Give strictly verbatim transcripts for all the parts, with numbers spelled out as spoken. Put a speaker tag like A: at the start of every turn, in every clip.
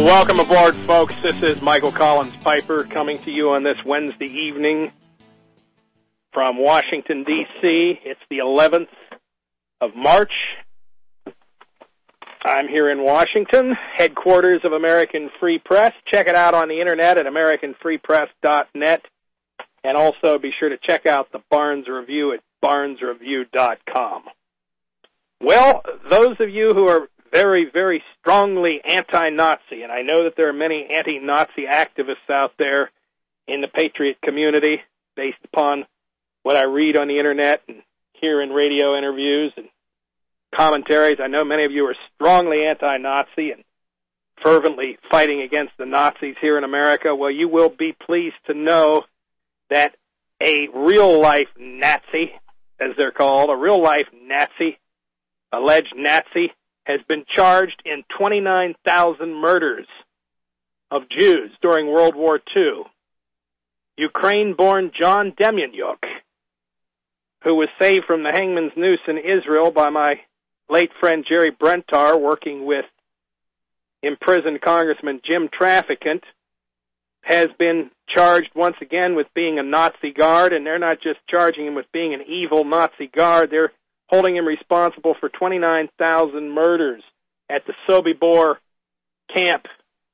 A: Welcome aboard, folks. This is Michael Collins Piper coming to you on this Wednesday evening from Washington, D C It's the eleventh of March. I'm here in Washington, headquarters of American Free Press. Check it out on the internet at american free press dot net. And also be sure to check out the Barnes Review at barnes review dot com. Well, those of you who are very, very strongly anti-Nazi, and I know that there are many anti-Nazi activists out there in the patriot community based upon what I read on the internet and hear in radio interviews and commentaries. I know many of you are strongly anti-Nazi and fervently fighting against the Nazis here in America. Well, you will be pleased to know that a real-life Nazi, as they're called, a real-life Nazi, alleged Nazi, has been charged in twenty-nine thousand murders of Jews during World War Two. Ukraine-born John Demjanjuk, who was saved from the hangman's noose in Israel by my late friend Jerry Brentar, working with imprisoned Congressman Jim Traficant, has been charged once again with being a Nazi guard, and they're not just charging him with being an evil Nazi guard, they're holding him responsible for twenty-nine thousand murders at the Sobibor camp.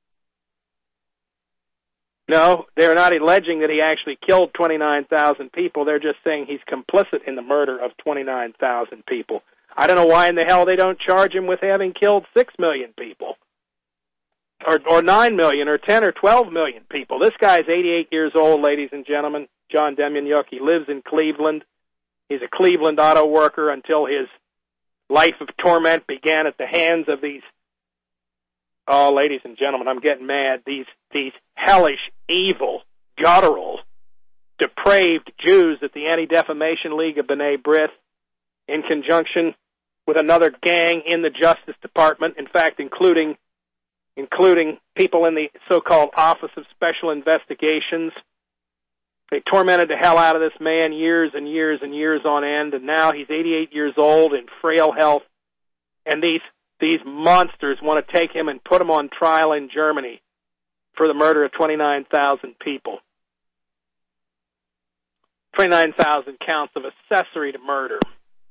A: No, they're not alleging that he actually killed twenty-nine thousand people. They're just saying he's complicit in the murder of twenty-nine thousand people. I don't know why in the hell they don't charge him with having killed six million people, or, or nine million, or ten or twelve million people. This guy's eighty-eight years old, ladies and gentlemen, John Demjanjuk. He lives in Cleveland. He's a Cleveland auto worker until his life of torment began at the hands of these, oh, ladies and gentlemen, I'm getting mad, these these hellish, evil, guttural, depraved Jews at the Anti-Defamation League of B'nai B'rith, in conjunction with another gang in the Justice Department, in fact, including including people in the so-called Office of Special Investigations. They tormented the hell out of this man years and years and years on end, and now he's eighty-eight years old in frail health, and these these monsters want to take him and put him on trial in Germany for the murder of twenty-nine thousand people. twenty-nine thousand counts of accessory to murder.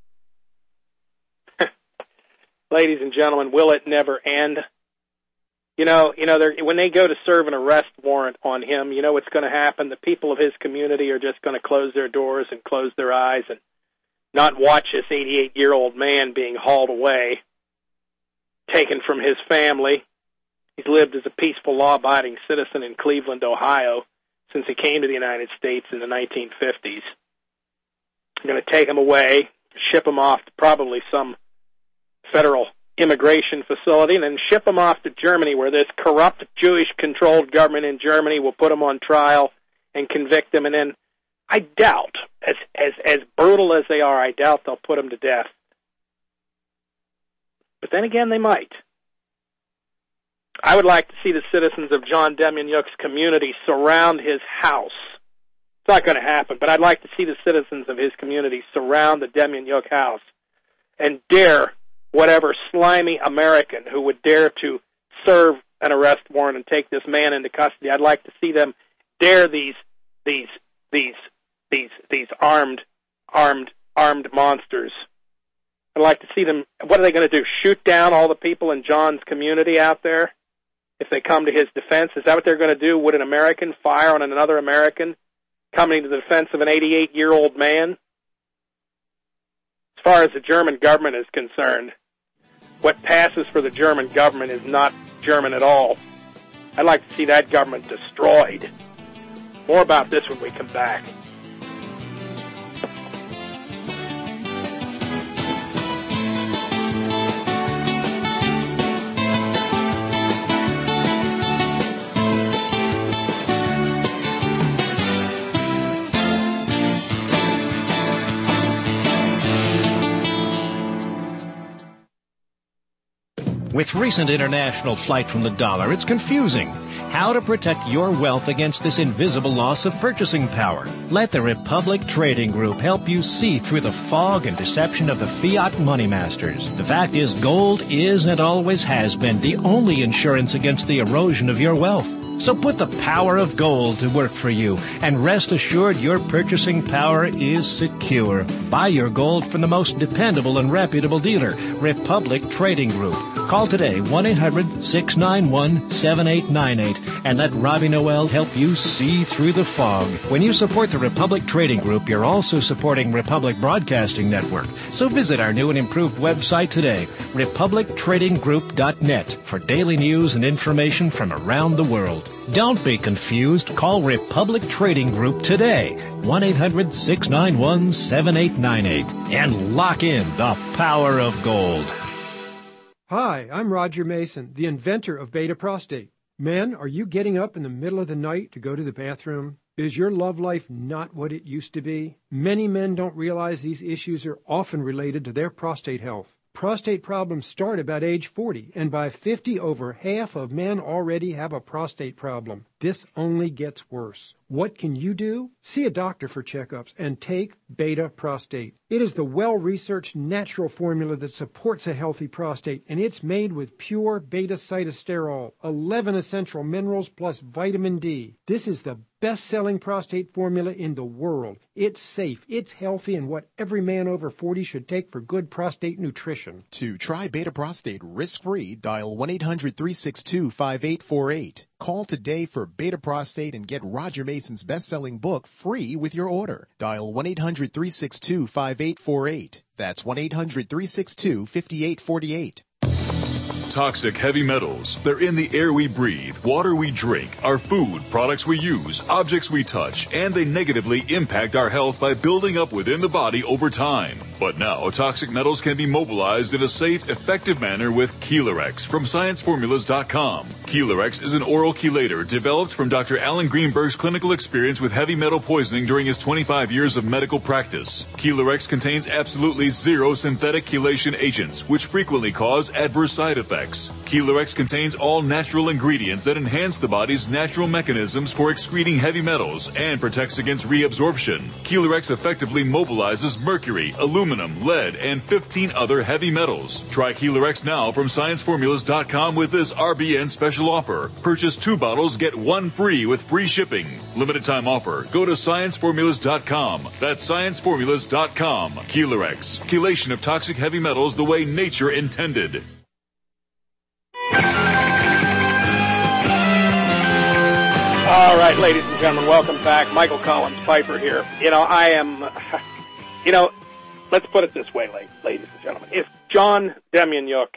A: Ladies and gentlemen, will it never end? You know, you know, when they go to serve an arrest warrant on him, you know what's going to happen? The people of his community are just going to close their doors and close their eyes and not watch this eighty-eight-year-old man being hauled away, taken from his family. He's lived as a peaceful, law-abiding citizen in Cleveland, Ohio, since he came to the United States in the nineteen fifties. They're going to take him away, ship him off to probably some federal immigration facility, and then ship him off to Germany, where this corrupt Jewish-controlled government in Germany will put him on trial and convict him. And then I doubt, as as as brutal as they are, I doubt they'll put him to death. But then again, they might. I would like to see the citizens of John Demjanjuk's community surround his house. It's not going to happen, but I'd like to see the citizens of his community surround the Demjanjuk house and dare whatever slimy American who would dare to serve an arrest warrant and take this man into custody. I'd like to see them dare these these these these these armed armed armed monsters. I'd like to see them. What are they going to do? Shoot down all the people in John's community out there if they come to his defense? Is that what they're going to do? Would an American fire on another American coming to the defense of an eighty-eight-year-old man? As far as the German government is concerned, what passes for the German government is not German at all. I'd like to see that government destroyed. More about this when we come back.
B: With recent international flight from the dollar, it's confusing. How to protect your wealth against this invisible loss of purchasing power. Let the Republic Trading Group help you see through the fog and deception of the fiat money masters. The fact is, gold is and always has been the only insurance against the erosion of your wealth. So put the power of gold to work for you, and rest assured your purchasing power is secure. Buy your gold from the most dependable and reputable dealer, Republic Trading Group. Call today, one eight hundred six nine one seven eight nine eight, and let Robbie Noel help you see through the fog. When you support the Republic Trading Group, you're also supporting Republic Broadcasting Network. So visit our new and improved website today, republic trading group dot net, for daily news and information from around the world. Don't be confused. Call Republic Trading Group today, one eight hundred six nine one seven eight nine eight, and lock in the power of gold.
C: Hi, I'm Roger Mason, the inventor of Beta Prostate. Men, are you getting up in the middle of the night to go to the bathroom? Is your love life not what it used to be? Many men don't realize these issues are often related to their prostate health. Prostate problems start about age forty, and by fifty, over half of men already have a prostate problem. This only gets worse. What can you do? See a doctor for checkups and take Beta Prostate. It is the well-researched natural formula that supports a healthy prostate, and it's made with pure beta-cytosterol, eleven essential minerals plus vitamin D. This is the best-selling prostate formula in the world. It's safe, it's healthy, and what every man over forty should take for good prostate nutrition.
D: To try Beta Prostate risk-free, dial one eight hundred three six two five eight four eight. Call today for Beta Prostate and get Roger Mason's best-selling book free with your order. Dial one eight hundred three six two five eight four eight. That's one eight hundred three six two five eight four eight.
E: Toxic heavy metals. They're in the air we breathe, water we drink, our food, products we use, objects we touch, and they negatively impact our health by building up within the body over time. But now, toxic metals can be mobilized in a safe, effective manner with Chelarex from science formulas dot com. Chelarex is an oral chelator developed from Doctor Alan Greenberg's clinical experience with heavy metal poisoning during his twenty-five years of medical practice. Chelarex contains absolutely zero synthetic chelation agents, which frequently cause adverse side effects. Chelarex contains all natural ingredients that enhance the body's natural mechanisms for excreting heavy metals and protects against reabsorption. Chelarex effectively mobilizes mercury, aluminum, lead, and fifteen other heavy metals. Try Chelarex now from science formulas dot com with this R B N special offer. Purchase two bottles, get one free with free shipping. Limited time offer. Go to science formulas dot com. That's science formulas dot com. Chelarex. Chelation of toxic heavy metals the way nature intended.
A: All right, ladies and gentlemen, welcome back. Michael Collins Piper here. You know, I am, you know, let's put it this way, ladies and gentlemen. If John Demjanjuk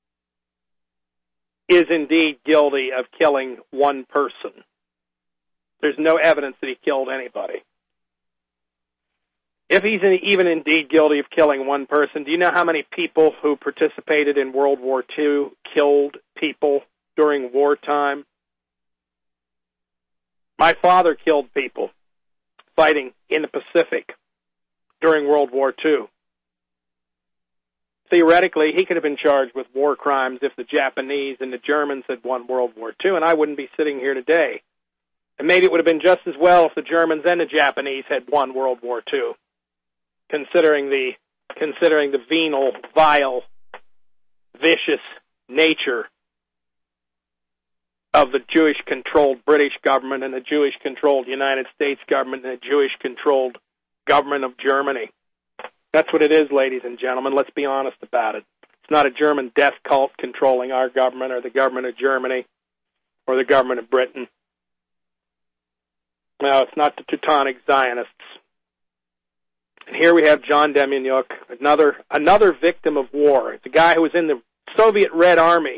A: is indeed guilty of killing one person, there's no evidence that he killed anybody. If he's even indeed guilty of killing one person, do you know how many people who participated in World War Two killed people during wartime? My father killed people fighting in the Pacific during World War Two. Theoretically, he could have been charged with war crimes if the Japanese and the Germans had won World War Two, and I wouldn't be sitting here today. And maybe it would have been just as well if the Germans and the Japanese had won World War Two, considering the considering the venal, vile, vicious nature of the Jewish-controlled British government and the Jewish-controlled United States government and the Jewish-controlled government of Germany. That's what it is, ladies and gentlemen. Let's be honest about it. It's not a German death cult controlling our government or the government of Germany or the government of Britain. No, it's not the Teutonic Zionists. And here we have John Demjanjuk, another another victim of war. It's a guy who was in the Soviet Red Army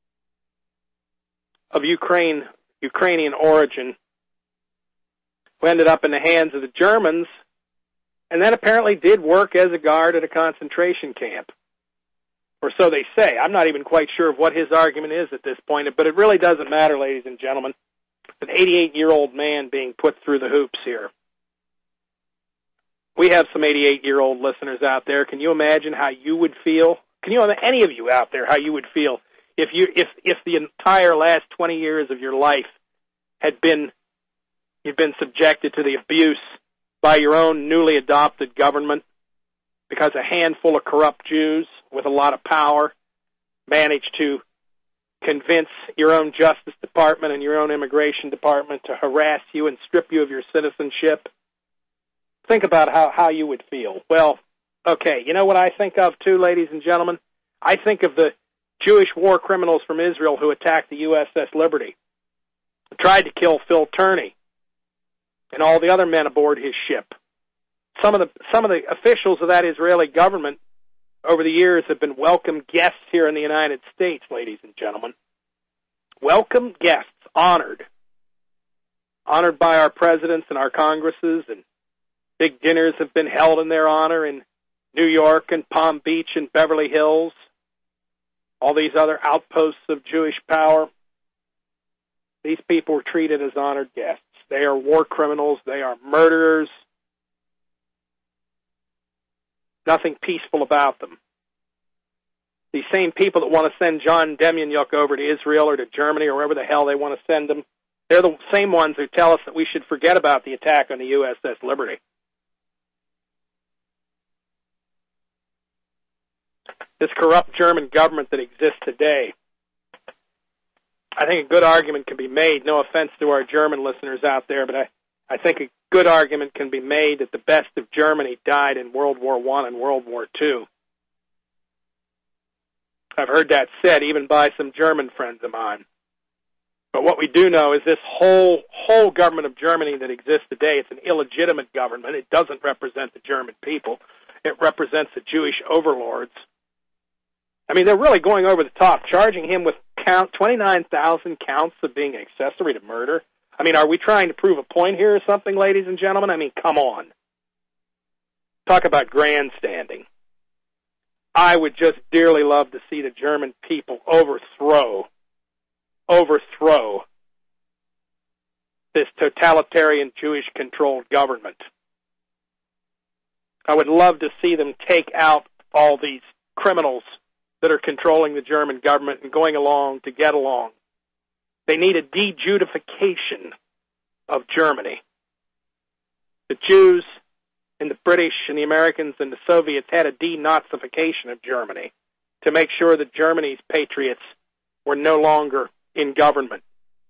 A: of Ukraine, Ukrainian origin, who ended up in the hands of the Germans, and then apparently did work as a guard at a concentration camp. Or so they say. I'm not even quite sure of what his argument is at this point, but it really doesn't matter, ladies and gentlemen. An eighty-eight-year-old man being put through the hoops here. We have some eighty-eight-year-old listeners out there. Can you imagine how you would feel? Can you imagine, any of you out there, how you would feel If you if if the entire last twenty years of your life had been you've been subjected to the abuse by your own newly adopted government because a handful of corrupt Jews with a lot of power managed to convince your own Justice Department and your own Immigration Department to harass you and strip you of your citizenship, think about how, how you would feel. Well, okay, you know what I think of too, ladies and gentlemen? I think of the Jewish war criminals from Israel who attacked the U S S Liberty, tried to kill Phil Turney and all the other men aboard his ship. Some of the some of the officials of that Israeli government over the years have been welcome guests here in the United States, ladies and gentlemen. Welcome guests, honored. Honored by our presidents and our Congresses, and big dinners have been held in their honor in New York and Palm Beach and Beverly Hills, all these other outposts of Jewish power. These people were treated as honored guests. They are war criminals. They are murderers. Nothing peaceful about them. These same people that want to send John Demjanjuk over to Israel or to Germany or wherever the hell they want to send him, they're the same ones who tell us that we should forget about the attack on the U S S Liberty. This corrupt German government that exists today, I think a good argument can be made, no offense to our German listeners out there, but I, I think a good argument can be made that the best of Germany died in World War One and World War Two. I've heard that said even by some German friends of mine. But what we do know is this whole whole government of Germany that exists today, it's an illegitimate government. It doesn't represent the German people. It represents the Jewish overlords. I mean, they're really going over the top, charging him with count twenty-nine thousand counts of being accessory to murder. I mean, are we trying to prove a point here or something, ladies and gentlemen? I mean, come on. Talk about grandstanding. I would just dearly love to see the German people overthrow, overthrow this totalitarian Jewish-controlled government. I would love to see them take out all these criminals that are controlling the German government and going along to get along. They need a de-Judification of Germany. The Jews and the British and the Americans and the Soviets had a de-Nazification of Germany to make sure that Germany's patriots were no longer in government,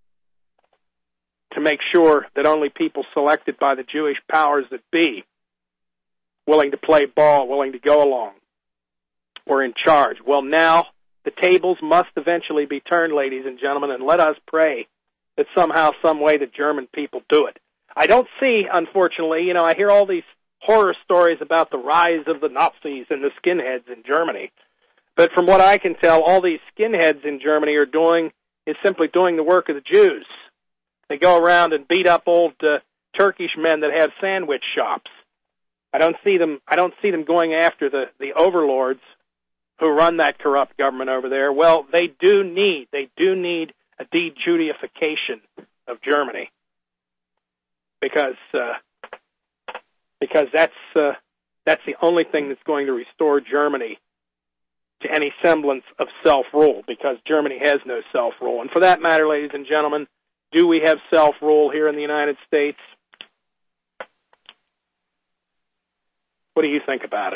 A: to make sure that only people selected by the Jewish powers that be, willing to play ball, willing to go along, were in charge. Well, now the tables must eventually be turned, ladies and gentlemen, and let us pray that somehow, some way, the German people do it. I don't see, unfortunately, you know, I hear all these horror stories about the rise of the Nazis and the skinheads in Germany. But from what I can tell, all these skinheads in Germany are doing is simply doing the work of the Jews. They go around and beat up old uh, Turkish men that have sandwich shops. I don't see them. I don't see them going after the, the overlords who run that corrupt government over there. Well, they do need. They do need a de-Judification of Germany, because uh, because that's uh, that's the only thing that's going to restore Germany to any semblance of self-rule, because Germany has no self-rule. And for that matter, ladies and gentlemen, do we have self-rule here in the United States? What do you think about it?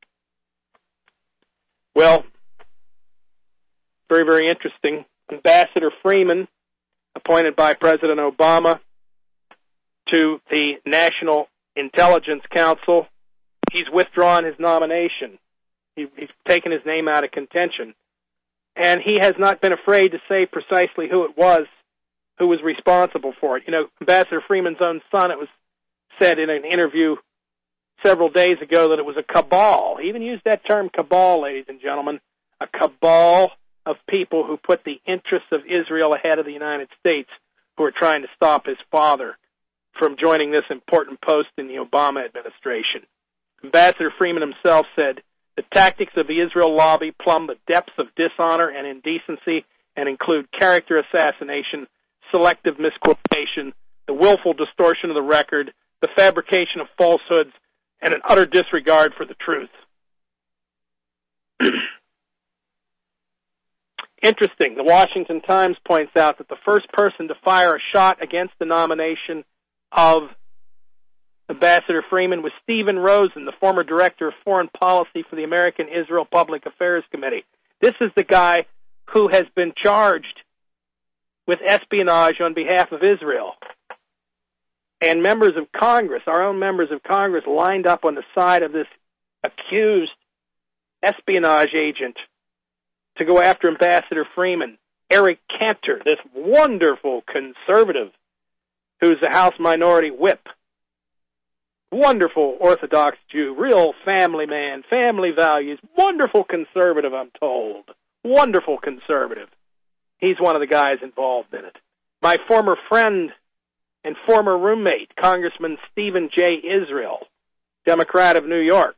A: Well, very, very interesting. Ambassador Freeman, appointed by President Obama to the National Intelligence Council, he's withdrawn his nomination. He, he's taken his name out of contention. And he has not been afraid to say precisely who it was who was responsible for it. You know, Ambassador Freeman's own son, it was said in an interview several days ago that it was a cabal. He even used that term, cabal, ladies and gentlemen, a cabal of people who put the interests of Israel ahead of the United States, who are trying to stop his father from joining this important post in the Obama administration. Ambassador Freeman himself said, the tactics of the Israel lobby plumb the depths of dishonor and indecency and include character assassination, selective misquotation, the willful distortion of the record, the fabrication of falsehoods, and an utter disregard for the truth. Interesting. The Washington Times points out that the first person to fire a shot against the nomination of Ambassador Freeman was Stephen Rosen, the former director of foreign policy for the American Israel Public Affairs Committee. This is the guy who has been charged with espionage on behalf of Israel. And members of Congress, our own members of Congress, lined up on the side of this accused espionage agent to go after Ambassador Freeman. Eric Cantor, this wonderful conservative who's the House Minority Whip. Wonderful Orthodox Jew, real family man, family values, wonderful conservative, I'm told. Wonderful conservative. He's one of the guys involved in it. My former friend and former roommate, Congressman Stephen J. Israel, Democrat of New York.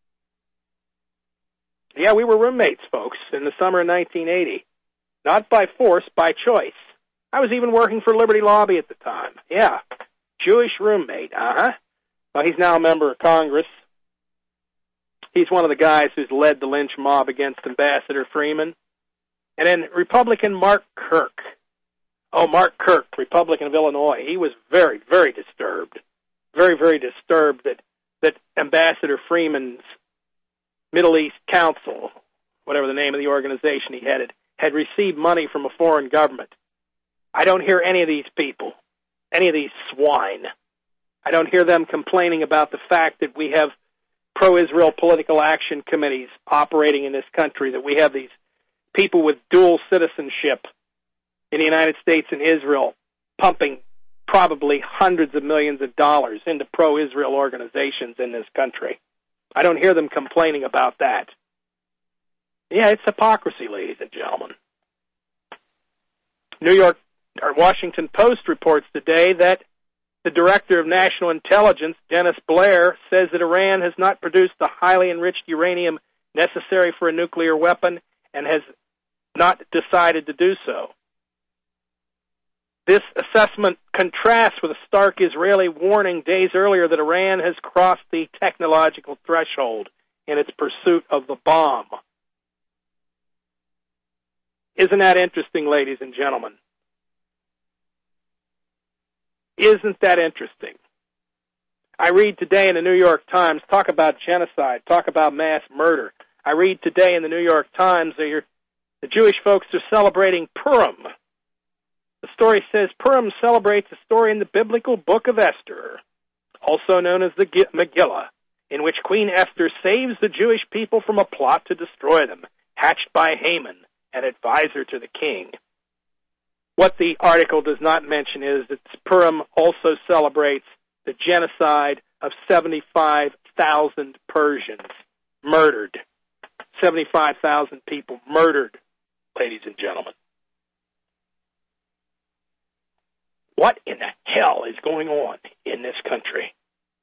A: Yeah, we were roommates, folks, in the summer of nineteen eighty. Not by force, by choice. I was even working for Liberty Lobby at the time. Yeah, Jewish roommate, uh-huh. Well, he's now a member of Congress. He's one of the guys who's led the lynch mob against Ambassador Freeman. And then Republican Mark Kirk. Oh, Mark Kirk, Republican of Illinois. He was very, very disturbed. Very, very disturbed that, that Ambassador Freeman's Middle East Council, whatever the name of the organization he headed, had received money from a foreign government. I don't hear any of these people, any of these swine. I don't hear them complaining about the fact that we have pro-Israel political action committees operating in this country, that we have these people with dual citizenship in the United States and Israel pumping probably hundreds of millions of dollars into pro-Israel organizations in this country. I don't hear them complaining about that. Yeah, it's hypocrisy, ladies and gentlemen. New York, or Washington Post reports today that the Director of National Intelligence, Dennis Blair, says that Iran has not produced the highly enriched uranium necessary for a nuclear weapon and has not decided to do so. This assessment contrasts with a stark Israeli warning days earlier that Iran has crossed the technological threshold in its pursuit of the bomb. Isn't that interesting, ladies and gentlemen? Isn't that interesting? I read today in the New York Times, talk about genocide, talk about mass murder. I read today in the New York Times that the Jewish folks are celebrating Purim. The story says Purim celebrates a story in the biblical book of Esther, also known as the Megillah, in which Queen Esther saves the Jewish people from a plot to destroy them, hatched by Haman, an advisor to the king. What the article does not mention is that Purim also celebrates the genocide of seventy-five thousand Persians murdered. seventy-five thousand people murdered, ladies and gentlemen. What in the hell is going on in this country?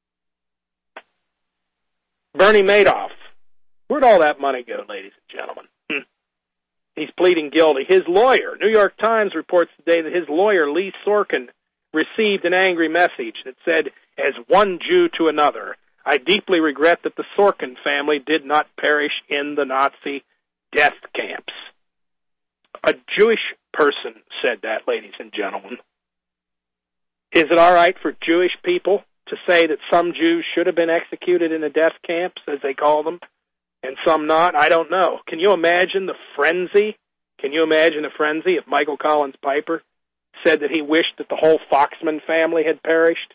A: Bernie Madoff. Where'd all that money go, ladies and gentlemen? Hmm. He's pleading guilty. His lawyer, New York Times reports today that his lawyer, Lee Sorkin, received an angry message that said, as one Jew to another, I deeply regret that the Sorkin family did not perish in the Nazi death camps. A Jewish person said that, ladies and gentlemen. Is it all right for Jewish people to say that some Jews should have been executed in the death camps, as they call them, and some not? I don't know. Can you imagine the frenzy? Can you imagine the frenzy if Michael Collins Piper said that he wished that the whole Foxman family had perished?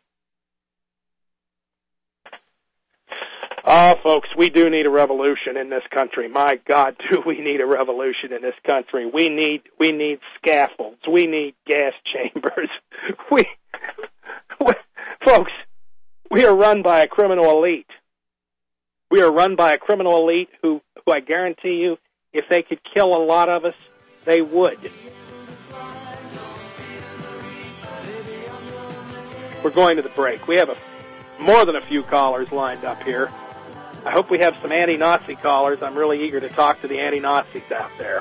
A: Oh, folks, we do need a revolution in this country. My God, do we need a revolution in this country? We need we need scaffolds. We need gas chambers. We, we folks, we are run by a criminal elite. We are run by a criminal elite who, who I guarantee you, if they could kill a lot of us, they would. We're going to the break. We have a, more than a few callers lined up here. I hope we have some anti-Nazi callers. I'm really eager to talk to the anti-Nazis out there.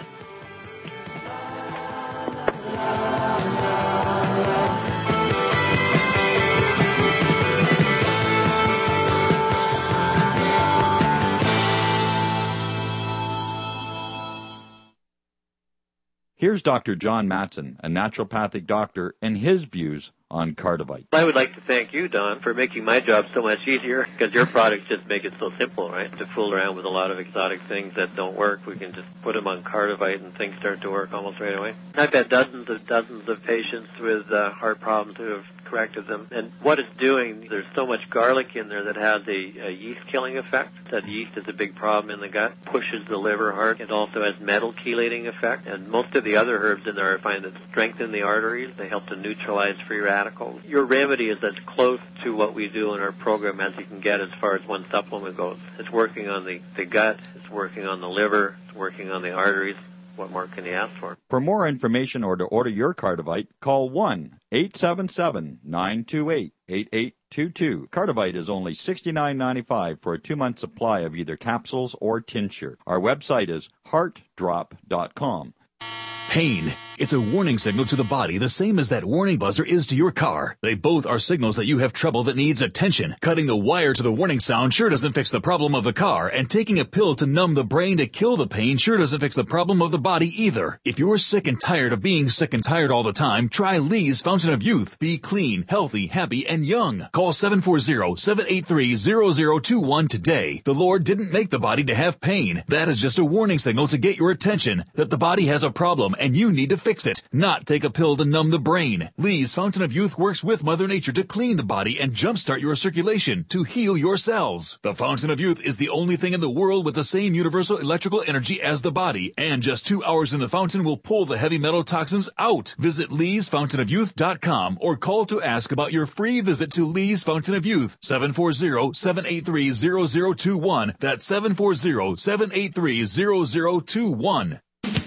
F: Here's Doctor John Matson, a naturopathic doctor, and his views on Cardivite.
G: I would like to thank you, Don, for making my job so much easier, because your products just make it so simple, right? To fool around with a lot of exotic things that don't work, we can just put them on Cardivite and things start to work almost right away. I've had dozens of dozens of patients with uh, heart problems who have corrected them. And what it's doing, there's so much garlic in there that has a, a yeast-killing effect. That yeast is a big problem in the gut, pushes the liver hard. It also has metal chelating effect. And most of the other herbs in there I find that strengthen the arteries. They help to neutralize free radicals. Your remedy is as close to what we do in our program as you can get as far as one supplement goes. It's working on the, the gut, it's working on the liver, it's working on the arteries. What more can you ask for?
F: For more information or to order your Cardivite, call one eight seven seven, nine two eight, eight eight two two. Cardivite is only sixty-nine ninety-five for a two-month supply of either capsules or tincture. Our website is heart drop dot com.
E: Pain. It's a warning signal to the body, the same as that warning buzzer is to your car. They both are signals that you have trouble that needs attention. Cutting the wire to the warning sound sure doesn't fix the problem of the car, and taking a pill to numb the brain to kill the pain sure doesn't fix the problem of the body either. If you're sick and tired of being sick and tired all the time, try Lee's Fountain of Youth. Be clean, healthy, happy, and young. Call seven four zero, seven eight three, zero zero two one today. The Lord didn't make the body to have pain. That is just a warning signal to get your attention that the body has a problem and you need to fix it, not take a pill to numb the brain. Lee's Fountain of Youth works with Mother Nature to clean the body and jumpstart your circulation to heal your cells. The Fountain of Youth is the only thing in the world with the same universal electrical energy as the body, and just two hours in the fountain will pull the heavy metal toxins out. Visit lees fountain of youth dot com or call to ask about your free visit to Lee's Fountain of Youth, seven four zero, seven eight three, zero zero two one. That's seven four zero, seven eight three, zero zero two one.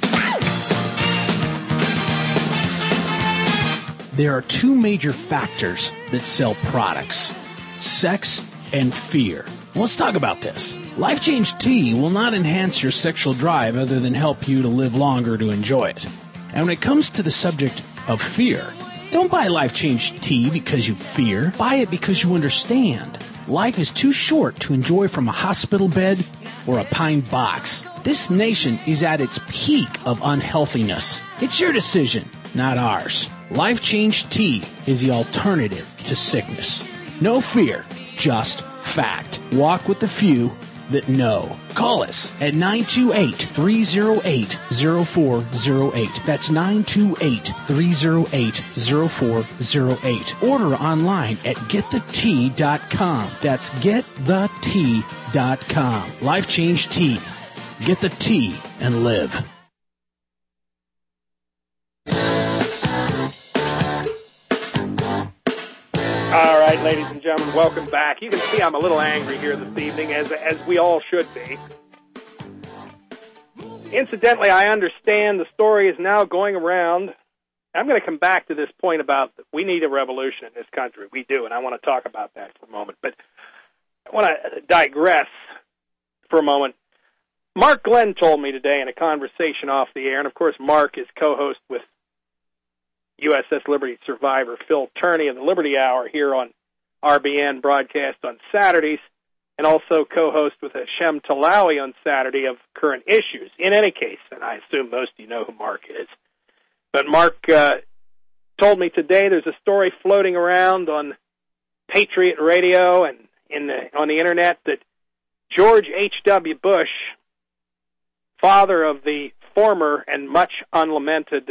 H: There are two major factors that sell products: sex and fear. Let's talk about this. Life Change Tea will not enhance your sexual drive other than help you to live longer to enjoy it. And when it comes to the subject of fear, don't buy Life Change Tea because you fear. Buy it because you understand. Life is too short to enjoy from a hospital bed or a pine box. This nation is at its peak of unhealthiness. It's your decision, not ours. Life Change Tea is the alternative to sickness. No fear, just fact. Walk with the few that know. Call us at nine two eight, three oh eight, oh four oh eight. That's nine two eight, three oh eight, oh four oh eight. Order online at get the tea dot com. That's get the tea dot com. Life Change Tea. Get the tea and live.
A: All right, ladies and gentlemen, welcome back. You can see I'm a little angry here this evening, as as we all should be. Incidentally, I understand the story is now going around. I'm going to come back to this point about we need a revolution in this country. We do, and I want to talk about that for a moment. But I want to digress for a moment. Mark Glenn told me today in a conversation off the air, and of course Mark is co-host with U S S Liberty survivor Phil Turney in the Liberty Hour here on R B N, broadcast on Saturdays, and also co-host with Hashem Talawi on Saturday of Current Issues. In any case, and I assume most of you know who Mark is, but Mark uh, told me today there's a story floating around on Patriot Radio and in the, on the Internet that George H W. Bush, father of the former and much unlamented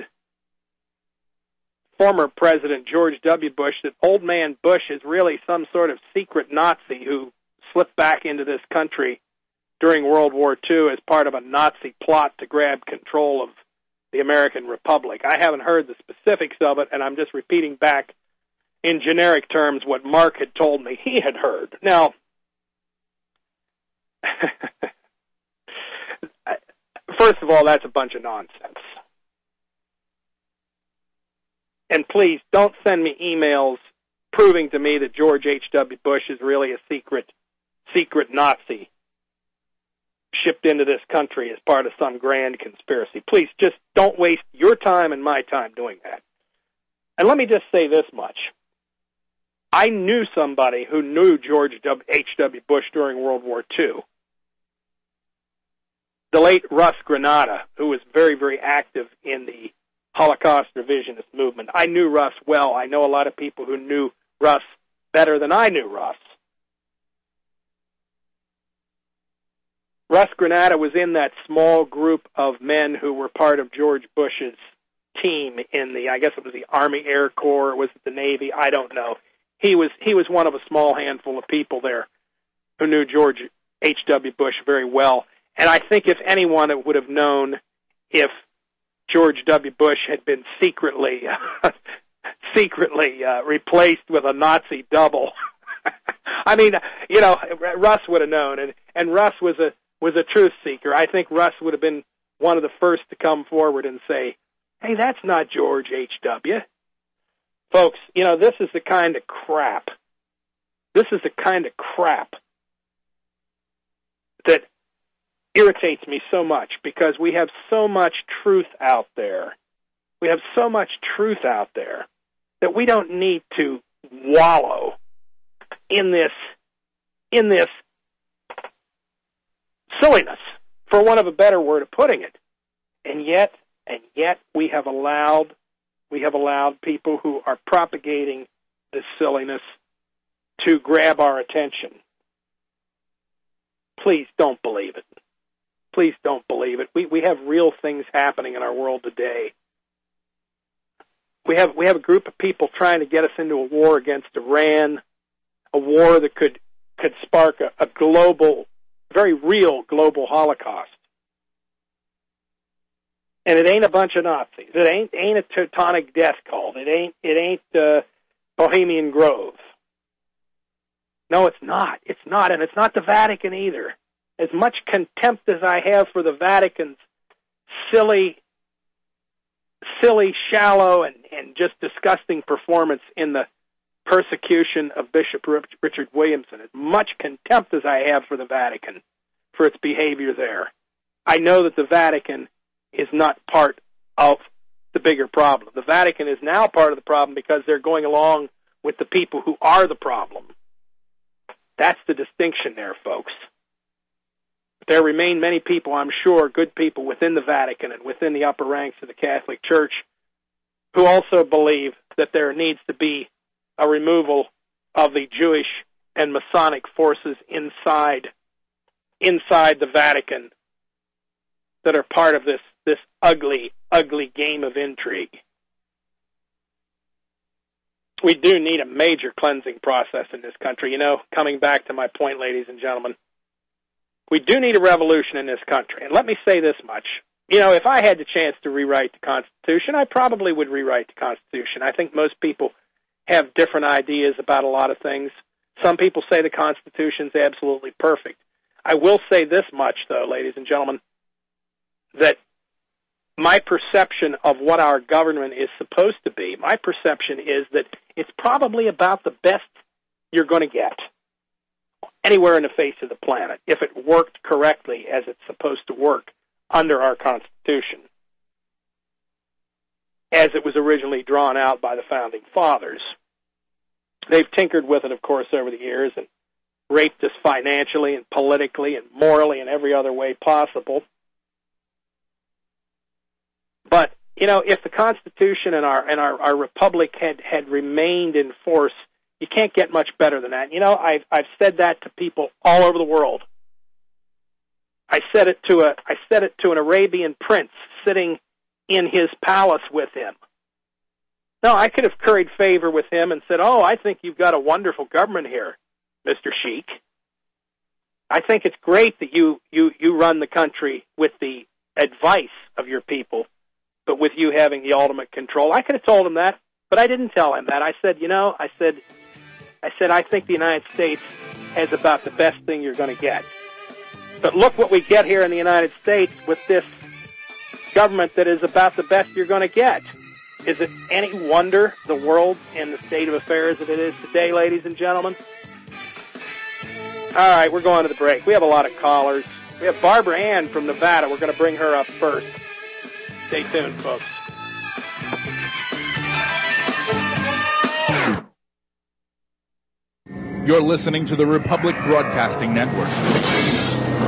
A: former President George W. Bush, that old man Bush is really some sort of secret Nazi who slipped back into this country during World War Two as part of a Nazi plot to grab control of the American Republic. I haven't heard the specifics of it, and I'm just repeating back in generic terms what Mark had told me he had heard. Now, first of all, that's a bunch of nonsense. And please don't send me emails proving to me that George H W. Bush is really a secret, secret Nazi shipped into this country as part of some grand conspiracy. Please just don't waste your time and my time doing that. And let me just say this much. I knew somebody who knew George H W. Bush during World War Two. The late Russ Granada, who was very, very active in the Holocaust revisionist movement. I knew Russ well. I know a lot of people who knew Russ better than I knew Russ. Russ Granata was in that small group of men who were part of George Bush's team in the, I guess it was the Army Air Corps, or was it the Navy? I don't know. He was he was one of a small handful of people there who knew George H W. Bush very well. And I think if anyone would have known if George W. Bush had been secretly secretly uh, replaced with a Nazi double. I mean, you know, Russ would have known, and, and Russ was a was a truth seeker. I think Russ would have been one of the first to come forward and say, hey, that's not George H W. Folks, you know, this is the kind of crap, this is the kind of crap that irritates me so much, because we have so much truth out there. We have so much truth out there that we don't need to wallow in this in this silliness, for want of a better word of putting it. And yet, and yet we have allowed we have allowed people who are propagating this silliness to grab our attention. Please don't believe it. Please don't believe it. We we have real things happening in our world today. We have we have a group of people trying to get us into a war against Iran, a war that could could spark a, a global, very real global Holocaust. And it ain't a bunch of Nazis. It ain't ain't a Teutonic death cult. It ain't it ain't uh, Bohemian Grove. No, it's not. It's not, and it's not the Vatican either. As much contempt as I have for the Vatican's silly, silly, shallow, and, and just disgusting performance in the persecution of Bishop Richard Williamson, as much contempt as I have for the Vatican, for its behavior there, I know that the Vatican is not part of the bigger problem. The Vatican is now part of the problem because they're going along with the people who are the problem. That's the distinction there, folks. There remain many people, I'm sure, good people within the Vatican and within the upper ranks of the Catholic Church who also believe that there needs to be a removal of the Jewish and Masonic forces inside inside the Vatican that are part of this, this ugly, ugly game of intrigue. We do need a major cleansing process in this country. You know, coming back to my point, ladies and gentlemen, we do need a revolution in this country. And let me say this much. You know, if I had the chance to rewrite the Constitution, I probably would rewrite the Constitution. I think most people have different ideas about a lot of things. Some people say the Constitution's absolutely perfect. I will say this much, though, ladies and gentlemen, that my perception of what our government is supposed to be, my perception is that it's probably about the best you're going to get anywhere in the face of the planet, if it worked correctly as it's supposed to work under our Constitution, as it was originally drawn out by the Founding Fathers. They've tinkered with it, of course, over the years and raped us financially and politically and morally and every other way possible. But, you know, if the Constitution and our and our, our republic had, had remained in force, you can't get much better than that. You know, I've I've said that to people all over the world. I said it to a I said it to an Arabian prince sitting in his palace with him. No, I could have curried favor with him and said, "Oh, I think you've got a wonderful government here, Mister Sheikh. I think it's great that you you you run the country with the advice of your people, but with you having the ultimate control." I could have told him that, but I didn't tell him that. I said, you know, I said, I said, I think the United States has about the best thing you're going to get. But look what we get here in the United States with this government that is about the best you're going to get. Is it any wonder the world in the state of affairs that it is today, ladies and gentlemen? All right, we're going to the break. We have a lot of callers. We have Barbara Ann from Nevada. We're going to bring her up first. Stay tuned, folks.
I: You're listening to the Republic Broadcasting Network,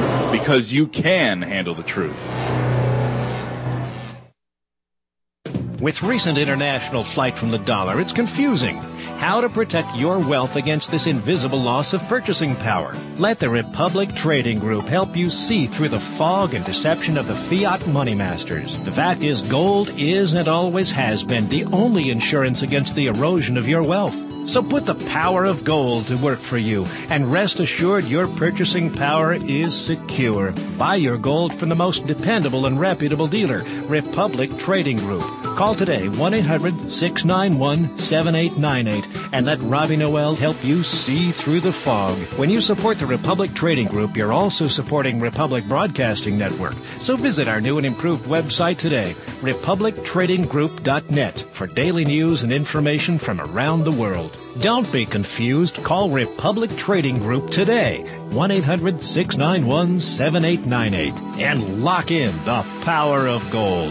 I: because you can handle the truth.
B: With recent international flight from the dollar, it's confusing. How to protect your wealth against this invisible loss of purchasing power. Let the Republic Trading Group help you see through the fog and deception of the fiat money masters. The fact is, gold is and always has been the only insurance against the erosion of your wealth. So put the power of gold to work for you, and rest assured your purchasing power is secure. Buy your gold from the most dependable and reputable dealer, Republic Trading Group. Call today, one eight hundred six nine one seven eight nine eight, and let Robbie Noel help you see through the fog. When you support the Republic Trading Group, you're also supporting Republic Broadcasting Network. So visit our new and improved website today, republic trading group dot net, for daily news and information from around the world. Don't be confused. Call Republic Trading Group today, one eight hundred six nine one seven eight nine eight, and lock in the power of gold.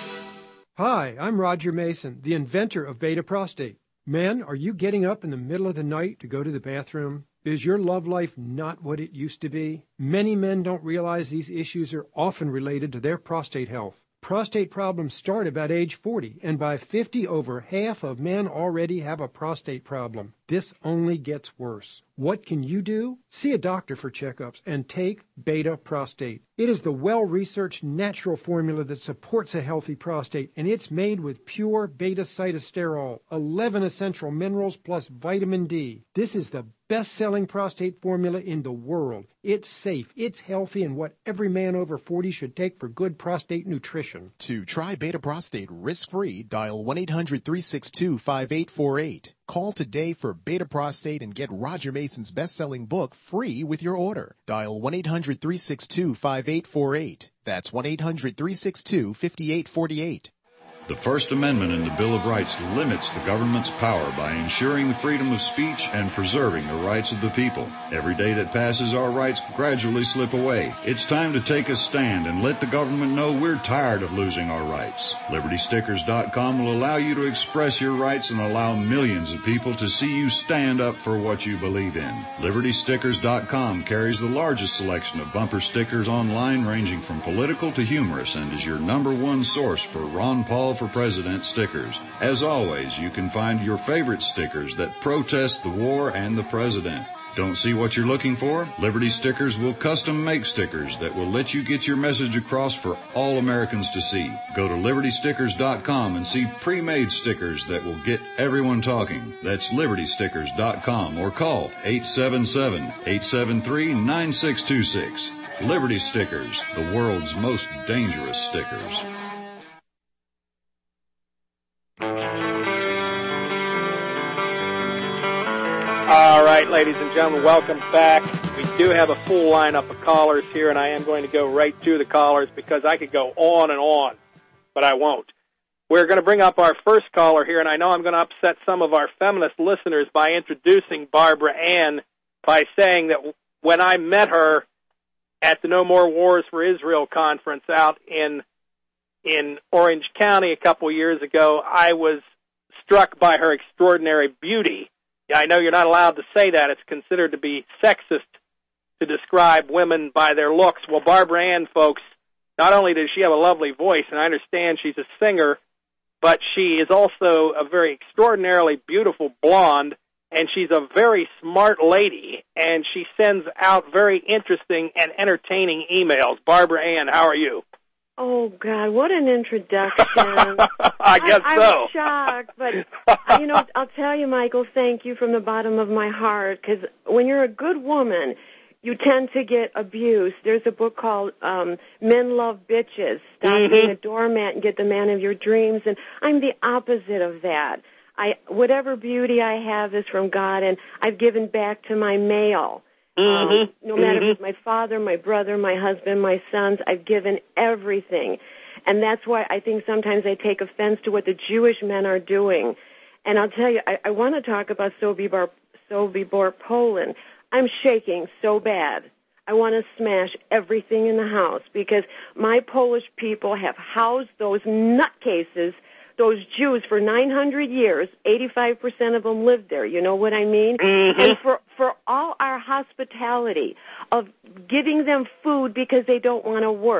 C: Hi, I'm Roger Mason, the inventor of Beta Prostate. Men, are you getting up in the middle of the night to go to the bathroom? Is your love life not what it used to be? Many men don't realize these issues are often related to their prostate health. Prostate problems start about age forty, and by fifty, over half of men already have a prostate problem. This only gets worse. What can you do? See a doctor for checkups and take Beta Prostate. It is the well-researched natural formula that supports a healthy prostate, and it's made with pure beta-cytosterol, eleven essential minerals plus vitamin D. This is the best-selling prostate formula in the world. It's safe, it's healthy, and what every man over forty should take for good prostate nutrition.
D: To try Beta Prostate risk-free, dial one eight hundred three six two five eight four eight. Call today for Beta Prostate and get Roger Mason's best-selling book free with your order. Dial one eight hundred three six two five eight four eight. That's one eight hundred three six two five eight four eight.
J: The First Amendment in the Bill of Rights limits the government's power by ensuring the freedom of speech and preserving the rights of the people. Every day that passes, our rights gradually slip away. It's time to take a stand and let the government know we're tired of losing our rights. Liberty Stickers dot com will allow you to express your rights and allow millions of people to see you stand up for what you believe in. Liberty Stickers dot com carries the largest selection of bumper stickers online, ranging from political to humorous, and is your number one source for Ron Paul for President stickers. As always, you can find your favorite stickers that protest the war and the president. Don't see what you're looking for? Liberty Stickers will custom make stickers that will let you get your message across for all Americans to see. Go to Liberty Stickers dot com and see pre-made stickers that will get everyone talking. That's Liberty Stickers dot com, or call eight seven seven, eight seven three, nine six two six. Liberty Stickers, the world's most dangerous stickers.
A: All right, ladies and gentlemen, welcome back. We do have a full lineup of callers here, and I am going to go right to the callers because I could go on and on, but I won't. We're going to bring up our first caller here, and I know I'm going to upset some of our feminist listeners by introducing Barbara Ann by saying that when I met her at the No More Wars for Israel conference out in in Orange County a couple years ago, I was struck by her extraordinary beauty. I know you're not allowed to say that. It's considered to be sexist to describe women by their looks. Well, Barbara Ann, folks, not only does she have a lovely voice, and I understand she's a singer, but she is also a very extraordinarily beautiful blonde, and she's a very smart lady, and she sends out very interesting and entertaining emails. Barbara Ann, how are you?
K: Oh, God, what an introduction.
A: I guess
K: I,
A: so.
K: I'm shocked, but, you know, I'll tell you, Michael, thank you from the bottom of my heart, because when you're a good woman, you tend to get abused. There's a book called um, Men Love Bitches, Stop
A: mm-hmm.
K: Being a Doormat and Get the Man of Your Dreams, and I'm the opposite of that. I Whatever beauty I have is from God, and I've given back to my male.
A: Mm-hmm.
K: Um, no matter
A: mm-hmm.
K: if my father, my brother, my husband, my sons, I've given everything. And that's why I think sometimes I take offense to what the Jewish men are doing. And I'll tell you, I, I want to talk about Sobibor, Sobibor, Poland. I'm shaking so bad. I want to smash everything in the house because my Polish people have housed those nutcases, those Jews, for nine hundred years. eighty-five percent of them lived there. You know what I mean?
A: Mm-hmm.
K: And for, for all our hospitality of giving them food because they don't want to work,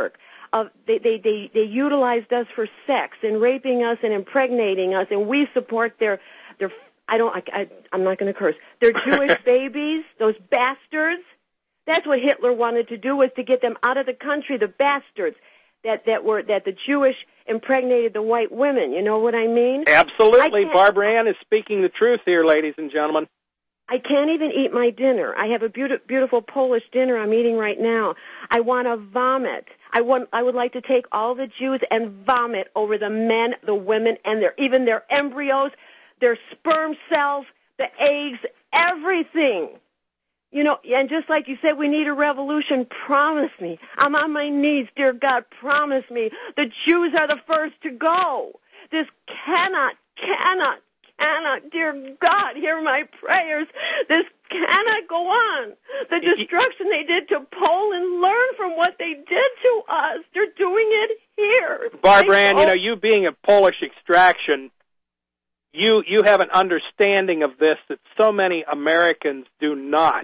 K: of they, they, they, they utilized us for sex and raping us and impregnating us, and we support their, their I don't, I, I, I'm not going to curse, their Jewish babies, those bastards. That's what Hitler wanted to do, was to get them out of the country, the bastards that, that were, that the Jewish impregnated the white women. You know what I mean?
A: Absolutely. Barbara Ann is speaking the truth here, ladies and gentlemen.
K: I can't even eat my dinner. I have a beautiful, beautiful Polish dinner I'm eating right now. I want to vomit. I want. I would like to take all the Jews and vomit over the men, the women, and their even their embryos, their sperm cells, the eggs, everything. You know, and just like you said, we need a revolution. Promise me. I'm on my knees, dear God, promise me. The Jews are the first to go. This cannot, cannot, cannot, dear God, hear my prayers. This cannot go on. The destruction they did to Poland, learn from what they did to us. They're doing it here.
A: Barbara Ann, you know, you being of Polish extraction, You you have an understanding of this that so many Americans do not.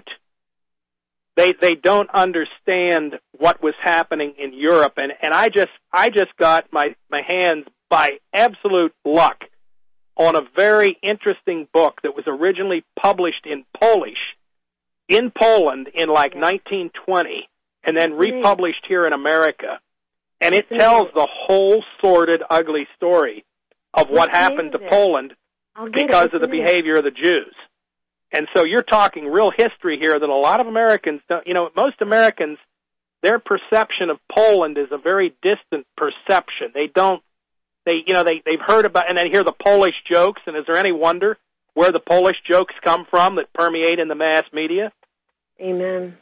A: They they don't understand what was happening in Europe, and, and I just I just got my, my hands by absolute luck on a very interesting book that was originally published in Polish in Poland in like nineteen twenty and then republished here in America. And it tells the whole sordid, ugly story of what happened to Poland because of the behavior of the Jews. And so you're talking real history here that a lot of Americans don't, you know, most Americans, their perception of Poland is a very distant perception. They don't, they, you know, they, they've heard about, and they hear the Polish jokes, and is there any wonder where the Polish jokes come from that permeate in the mass media?
K: Amen.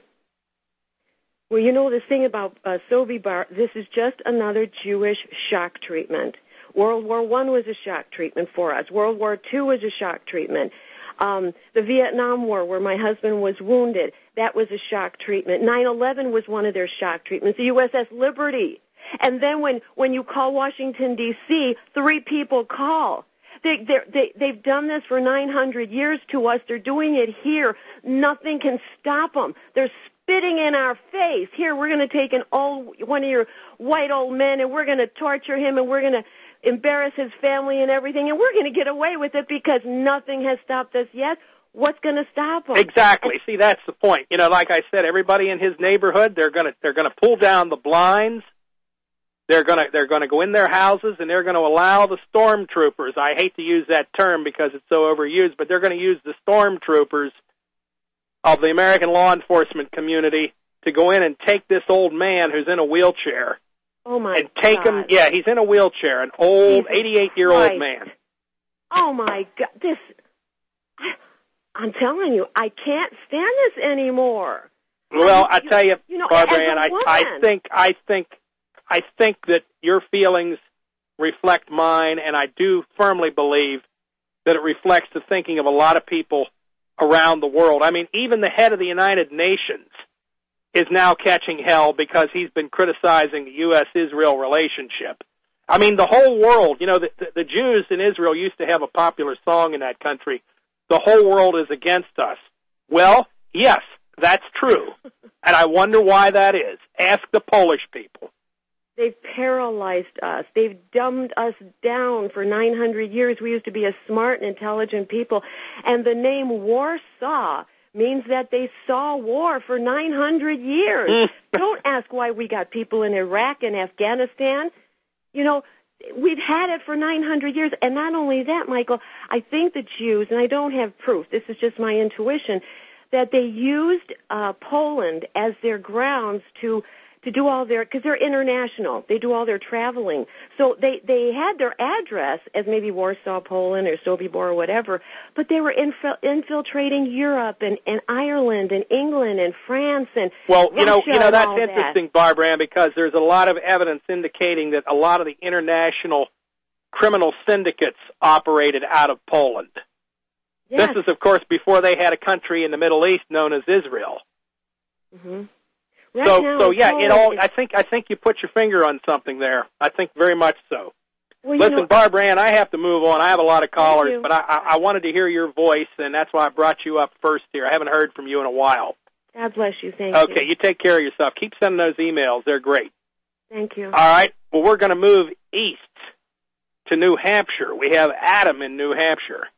K: Well, you know, the thing about uh, Sobibor, this is just another Jewish shock treatment. World War One was a shock treatment for us. World War Two was a shock treatment. Um, the Vietnam War, where my husband was wounded, that was a shock treatment. nine eleven was one of their shock treatments. The U S S Liberty. And then when, when you call Washington, D C, three people call. They, they, they've done this for nine hundred years to us. They're doing it here. Nothing can stop them. They're spitting in our face. Here, we're going to take an old, one of your white old men, and we're going to torture him, and we're going to embarrass his family and everything, and we're going to get away with it because nothing has stopped us yet. What's going to stop them?
A: Exactly. And, see, that's the point. You know, like I said, everybody in his neighborhood, they're going to they're going to pull down the blinds. They're going to they're going to go in their houses, and they're going to allow the stormtroopers. I hate to use that term because it's so overused, but they're going to use the stormtroopers of the American law enforcement community to go in and take this old man who's in a wheelchair.
K: Oh, my
A: And take
K: God.
A: him, yeah, he's in a wheelchair, an old eighty-eight-year-old
K: Christ.
A: man.
K: Oh, my God. This, I, I'm telling you, I can't stand this anymore.
A: Well,
K: I
A: I tell you,
K: you know,
A: Barbara
K: as a
A: Ann, I,
K: woman-
A: I think, I think, I think that your feelings reflect mine, and I do firmly believe that it reflects the thinking of a lot of people around the world. I mean, even the head of the United Nations is now catching hell because he's been criticizing the U S Israel relationship. I mean, the whole world, you know, the, the, the Jews in Israel used to have a popular song in that country, "The whole world is against us." Well, yes, that's true. And I wonder why that is. Ask the Polish people.
K: They've paralyzed us. They've dumbed us down for nine hundred years. We used to be a smart and intelligent people. And the name Warsaw means that they saw war for nine hundred years. Don't ask why we got people in Iraq and Afghanistan. You know, we've had it for nine hundred years. And not only that, Michael, I think the Jews, and I don't have proof, this is just my intuition, that they used uh, Poland as their grounds to to do all their, because they're international, they do all their traveling. So they, they had their address as maybe Warsaw, Poland, or Sobibor, or whatever, but they were infil- infiltrating Europe and, and Ireland and England and France and
A: Well,
K: Russia
A: you know, you know that's
K: and all
A: interesting,
K: that.
A: Barbara Ann, because there's a lot of evidence indicating that a lot of the international criminal syndicates operated out of Poland.
K: Yes.
A: This is, of course, before they had a country in the Middle East known as Israel.
K: Mm-hmm. Right
A: so,
K: now,
A: so yeah, it
K: Poland
A: all.
K: is-
A: I think, I think you put your finger on something there. I think very much so.
K: Well, you
A: Listen,
K: know,
A: Barbara Ann, I have to move on. I have a lot of callers,
K: you.
A: but I, I, I wanted to hear your voice, and that's why I brought you up first here. I haven't heard from you in a while.
K: God bless you. Thank
A: Okay,
K: you.
A: you take care of yourself. Keep sending those emails. They're great.
K: Thank you.
A: All right. Well, we're going to move east to New Hampshire. We have Adam in New Hampshire.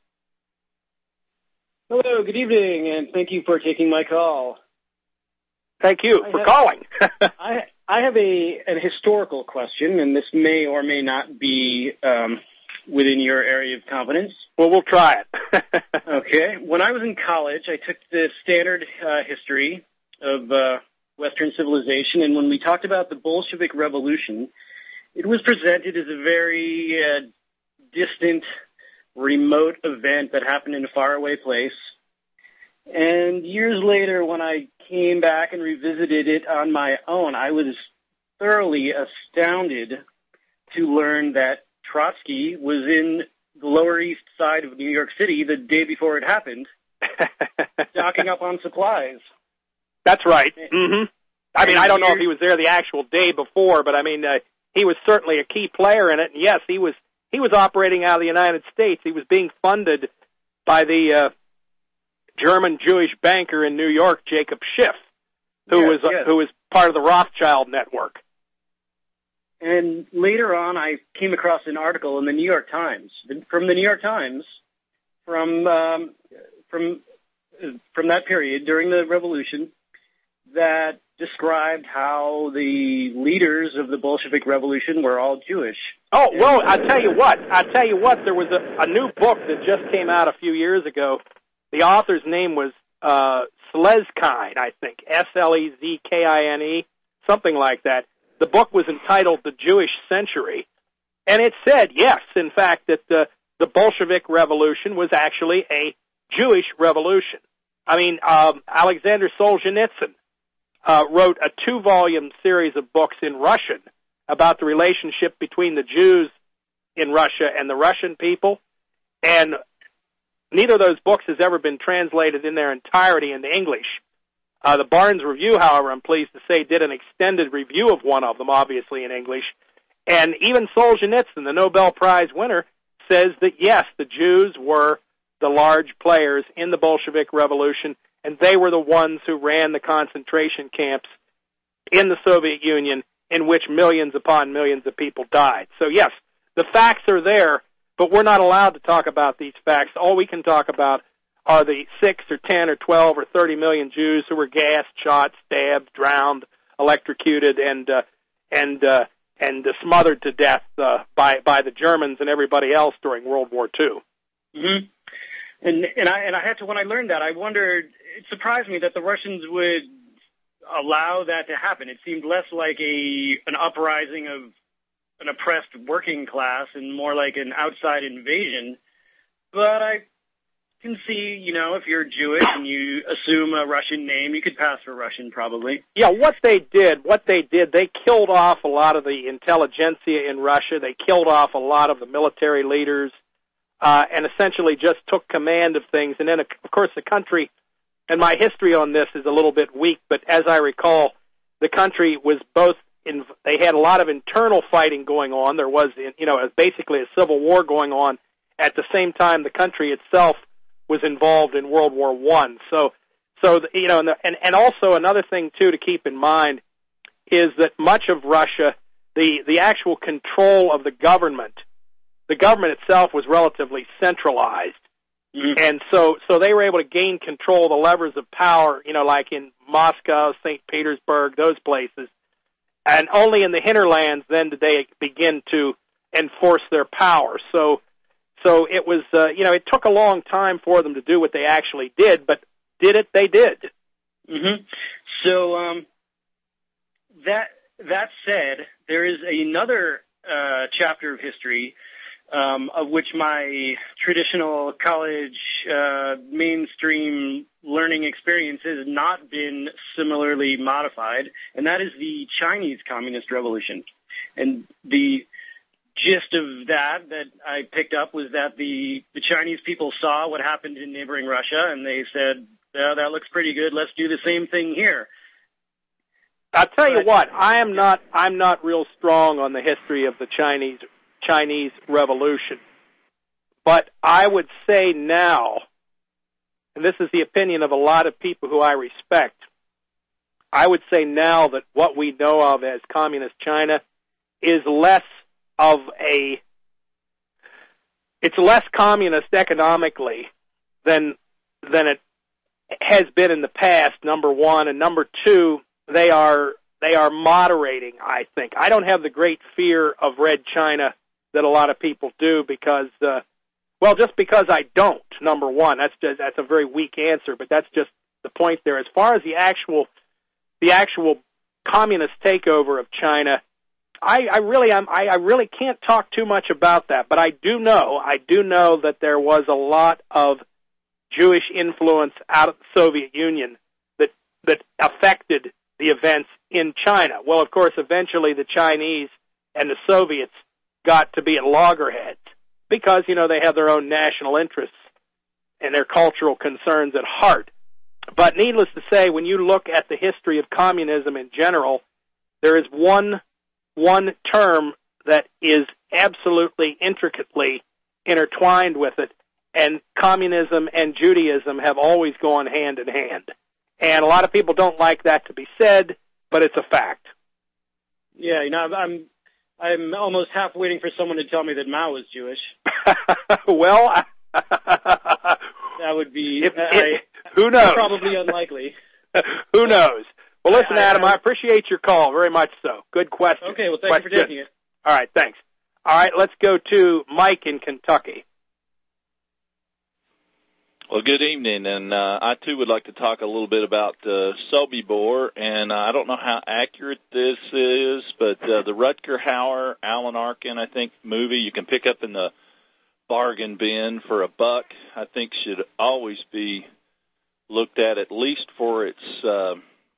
L: Hello, good evening, and thank you for taking my call.
A: Thank you
L: I
A: for
L: have,
A: calling.
L: I, I have a an historical question, and this may or may not be um, within your area of competence.
A: Well, we'll try it.
L: Okay. When I was in college, I took the standard uh, history of uh, Western civilization, and when we talked about the Bolshevik Revolution, it was presented as a very uh, distant, remote event that happened in a faraway place. And years later, when I came back and revisited it on my own, I was thoroughly astounded to learn that Trotsky was in the Lower East Side of New York City the day before it happened, stocking up on supplies.
A: That's right. Mm-hmm. I mean, I don't know if he was there the actual day before, but I mean, uh, he was certainly a key player in it. And yes, he was he was operating out of the United States. He was being funded by the uh, German Jewish banker in New York, Jacob Schiff, who
L: yes,
A: was uh,
L: yes.
A: who was part of the Rothschild network.
L: And later on, I came across an article in the New York Times, from the New York Times, from um, from from that period during the Revolution, that described how the leaders of the Bolshevik Revolution were all Jewish.
A: Oh, well, I tell you what, I tell you what, there was a, a new book that just came out a few years ago. The author's name was uh, Slezkine, I think, S L E Z K I N E, something like that. The book was entitled The Jewish Century, and it said, yes, in fact, that the, the Bolshevik Revolution was actually a Jewish revolution. I mean, um, Alexander Solzhenitsyn uh, wrote a two-volume series of books in Russian about the relationship between the Jews in Russia and the Russian people, and neither of those books has ever been translated in their entirety into English. Uh, the Barnes Review, however, I'm pleased to say, did an extended review of one of them, obviously in English. And even Solzhenitsyn, the Nobel Prize winner, says that, yes, the Jews were the large players in the Bolshevik Revolution, and they were the ones who ran the concentration camps in the Soviet Union in which millions upon millions of people died. So, yes, the facts are there, but we're not allowed to talk about these facts. All we can talk about are the six or ten or twelve or thirty million Jews who were gassed, shot, stabbed, drowned, electrocuted, and uh, and uh, and uh, smothered to death uh, by by the Germans and everybody else during World War Two.
L: Mm-hmm. And and I and I had to when I learned that I wondered. It surprised me that the Russians would allow that to happen. It seemed less like a an uprising of an oppressed working class and more like an outside invasion. But I can see, you know, if you're Jewish and you assume a Russian name, you could pass for Russian probably.
A: Yeah, what they did, what they did, they killed off a lot of the intelligentsia in Russia. They killed off a lot of the military leaders uh, and essentially just took command of things. And then, of course, the country, and my history on this is a little bit weak, but as I recall, the country was both, in, they had a lot of internal fighting going on. There was, you know, basically a civil war going on. At the same time, the country itself was involved in World War One. So, so you know, and, the, and and also another thing too to keep in mind is that much of Russia, the the actual control of the government, the government itself was relatively centralized, mm-hmm. and so so they were able to gain control of the levers of power, you know, like in Moscow, Saint Petersburg, those places, and only in the hinterlands then did they begin to enforce their power. So. So it was, uh, you know, it took a long time for them to do what they actually did, but did it, they did.
L: Mm-hmm. So um, that that said, there is another uh, chapter of history um, of which my traditional college uh, mainstream learning experience has not been similarly modified, and that is the Chinese Communist Revolution. And the gist of that that I picked up was that the, the Chinese people saw what happened in neighboring Russia, and they said, oh, that looks pretty good, let's do the same thing here.
A: I'll tell you what, I am not I'm not real strong on the history of the Chinese Chinese Revolution. But I would say now, and this is the opinion of a lot of people who I respect, I would say now that what we know of as communist China is less of a, it's less communist economically than than it has been in the past, number one. And number two, they are they are moderating, I think. I don't have the great fear of Red China that a lot of people do because, uh, well, just because I don't, number one. That's just, that's a very weak answer, but that's just the point there. As far as the actual the actual communist takeover of China, I, I really am I, I really can't talk too much about that, but I do know I do know that there was a lot of Jewish influence out of the Soviet Union that that affected the events in China. Well, of course, eventually the Chinese and the Soviets got to be at loggerheads because, you know, they have their own national interests and their cultural concerns at heart. But needless to say, when you look at the history of communism in general, there is one one term that is absolutely intricately intertwined with it, and communism and Judaism have always gone hand in hand. And a lot of people don't like that to be said, but it's a fact.
L: Yeah, you know, I'm I'm almost half waiting for someone to tell me that Mao was Jewish.
A: Well,
L: that would be
A: if,
L: I,
A: it, who knows?
L: Probably unlikely.
A: Who knows? Well, listen,
L: I, I,
A: Adam, I appreciate your call very much so. Good question.
L: Okay, well, thank
A: question.
L: you for taking it.
A: All right, thanks. All right, let's go to Mike in Kentucky.
M: Well, good evening, and uh, I, too, would like to talk a little bit about uh, Sobibor, and uh, I don't know how accurate this is, but uh, the Rutger Hauer, Alan Arkin, I think, movie you can pick up in the bargain bin for a buck, I think should always be looked at at least for its, uh,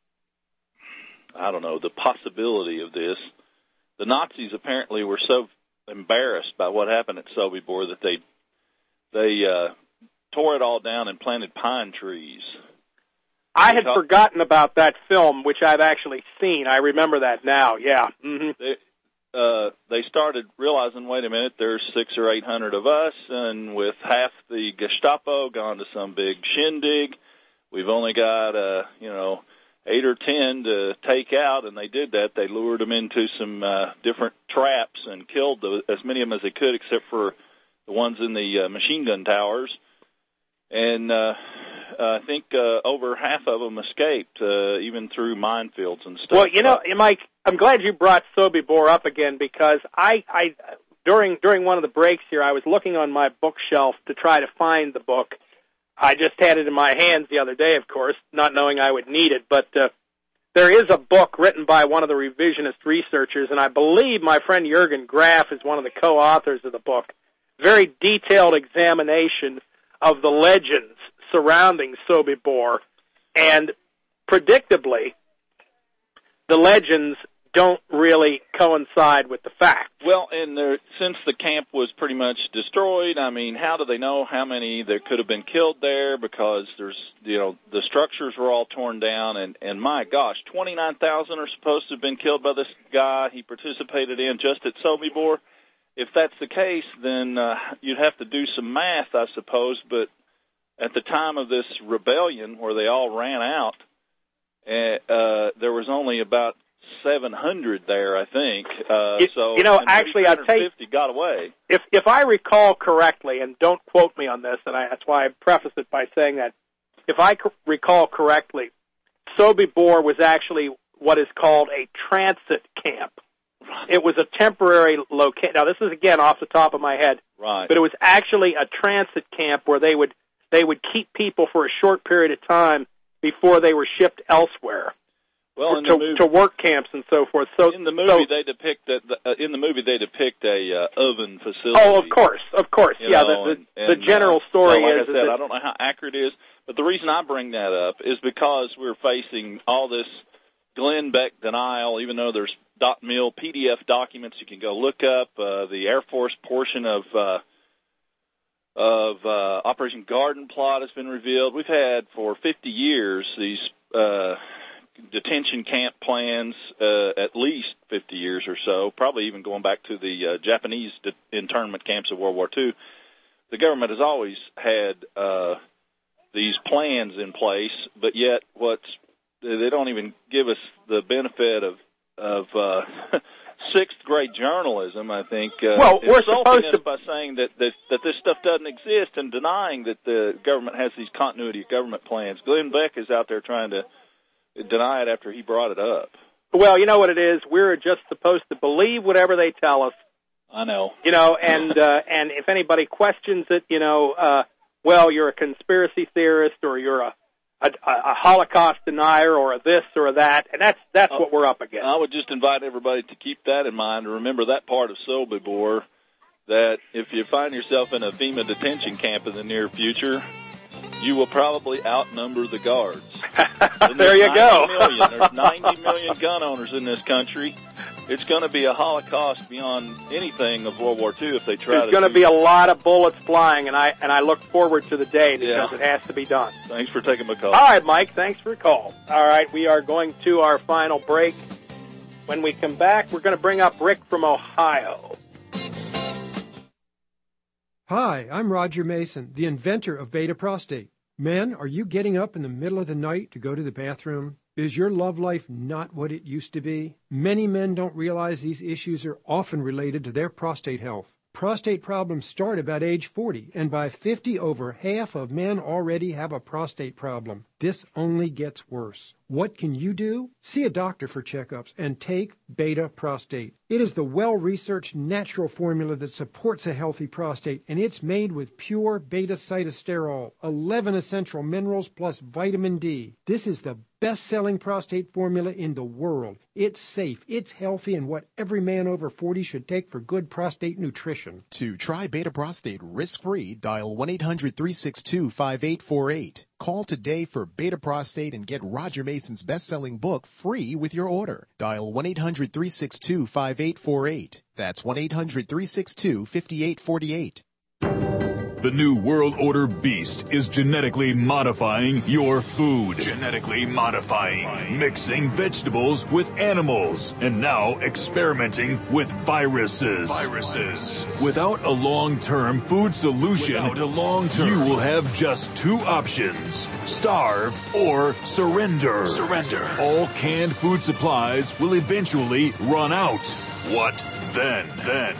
M: I don't know, the possibility of this. The Nazis apparently were so embarrassed by what happened at Sobibor that they they uh, tore it all down and planted pine trees.
A: I had forgotten about that film, which I've actually seen. I remember that now, yeah. Mm-hmm.
M: They, uh, they started realizing, wait a minute, there's six or eight hundred of us, and with half the Gestapo gone to some big shindig, we've only got, uh, you know, eight or ten to take out, and they did that. They lured them into some uh, different traps and killed the, as many of them as they could, except for the ones in the uh, machine gun towers. And uh, I think uh, over half of them escaped, uh, even through minefields and stuff.
A: Well, you know, Mike, I'm glad you brought Sobibor up again because I, I during during one of the breaks here, I was looking on my bookshelf to try to find the book. I just had it in my hands the other day, of course, not knowing I would need it. But uh, there is a book written by one of the revisionist researchers, and I believe my friend Jürgen Graf is one of the co-authors of the book. Very detailed examination of the legends surrounding Sobibor, and predictably, the legends don't really coincide with the facts.
M: Well, and there, since the camp was pretty much destroyed, I mean, how do they know how many there could have been killed there? Because there's, you know, the structures were all torn down, and, and my gosh, twenty-nine thousand are supposed to have been killed by this guy he participated in just at Sobibor. If that's the case, then uh, you'd have to do some math, I suppose, but at the time of this rebellion where they all ran out, uh, there was only about seven hundred there, I think. Uh,
A: you,
M: so
A: you know, actually, I'll tell you,
M: got away.
A: If if I recall correctly, and don't quote me on this, and I, that's why I preface it by saying that, if I co- recall correctly, Sobibor was actually what is called a transit camp. It was a temporary location. Now, this is again off the top of my head,
M: right?
A: But it was actually a transit camp where they would they would keep people for a short period of time before they were shipped elsewhere.
M: Well, in
A: to,
M: the movie,
A: to work camps and so forth. So
M: in the movie,
A: so,
M: they depict that. Uh, in the movie, they depict a uh, oven facility.
A: Oh, of course, of course, yeah.
M: Know,
A: the the,
M: and, and,
A: the general
M: uh,
A: story
M: so like
A: is.
M: I said,
A: is that,
M: I don't know how accurate it is, but the reason I bring that up is because we're facing all this Glenn Beck denial, even though there's dot mil P D F documents you can go look up. Uh, the Air Force portion of uh, of uh, Operation Garden Plot has been revealed. We've had for fifty years these uh, detention camp plans, uh, at least fifty years or so, probably even going back to the uh, Japanese de- internment camps of World War Two. The government has always had uh, these plans in place, but yet what's they don't even give us the benefit of of uh, sixth grade journalism. I think. Uh,
A: well, we're
M: insulting
A: supposed
M: us
A: to
M: by saying that, that that this stuff doesn't exist and denying that the government has these continuity of government plans. Glenn Beck is out there trying to deny it after he brought it up.
A: Well, you know what it is. We're just supposed to believe whatever they tell us.
M: I know.
A: You know, and uh, and if anybody questions it, you know, uh, well, you're a conspiracy theorist or you're a, a, a Holocaust denier or a this or a that, and that's that's what we're up against.
M: I would just invite everybody to keep that in mind and remember that part of Sobibor, that if you find yourself in a FEMA detention camp in the near future, you will probably outnumber the guards.
A: There you go.
M: Million. There's ninety million gun owners in this country. It's going to be a Holocaust beyond anything of World War Two if they try
A: There's
M: to.
A: There's going to be a lot of bullets flying, and I and I look forward to the day because
M: Yeah.
A: it has to be done.
M: Thanks for taking my call.
A: All right, Mike, thanks for the call. All right, we are going to our final break. When we come back, we're going to bring up Rick from Ohio.
C: Hi, I'm Roger Mason, the inventor of Beta Prostate. Men, are you getting up in the middle of the night to go to the bathroom? Is your love life not what it used to be? Many men don't realize these issues are often related to their prostate health. Prostate problems start about age forty, and by fifty, over half of men already have a prostate problem. This only gets worse. What can you do? See a doctor for checkups and take Beta Prostate. It is the well-researched natural formula that supports a healthy prostate, and it's made with pure beta-cytosterol, eleven essential minerals plus vitamin D. This is the best-selling prostate formula in the world. It's safe, it's healthy, and what every man over forty should take for good prostate nutrition.
D: To try Beta Prostate risk-free, dial one eight hundred three six two five eight four eight. Call today for Beta Prostate and get Roger Mason's best-selling book free with your order. Dial one eight hundred three six two five eight four eight. That's one eight hundred three six two five eight four eight.
E: The new World Order Beast is genetically modifying your food. Genetically modifying. Mixing vegetables with animals. And now experimenting with viruses. Viruses. Without a long-term food solution, Without a long-term, you will have just two options. Starve or surrender. Surrender. All canned food supplies will eventually run out. What then? Then.